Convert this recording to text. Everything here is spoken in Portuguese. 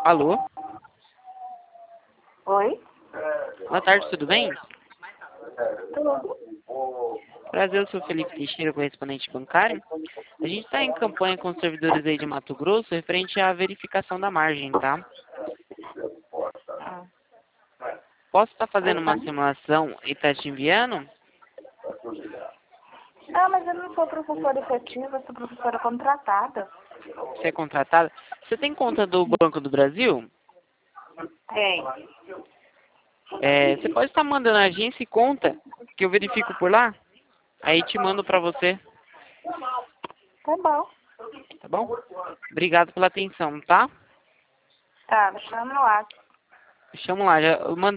Alô? Oi? Boa tarde, tudo bem? Tudo. Prazer, eu sou o Felipe Teixeira, correspondente bancário. A gente está em campanha com os servidores aí de Mato Grosso referente à verificação da margem, tá? Ah, Posso estar fazendo uma simulação e estar te enviando? mas eu não sou professora efetiva, eu sou professora contratada. Você é contratada? Você tem conta do Banco do Brasil? Tem. Você pode estar mandando a agência e conta, que eu verifico por lá? Aí te mando para você, Tá bom. tá bom? Obrigado pela atenção, tá? Tá, me chama no WhatsApp. Chamo lá, já, eu mando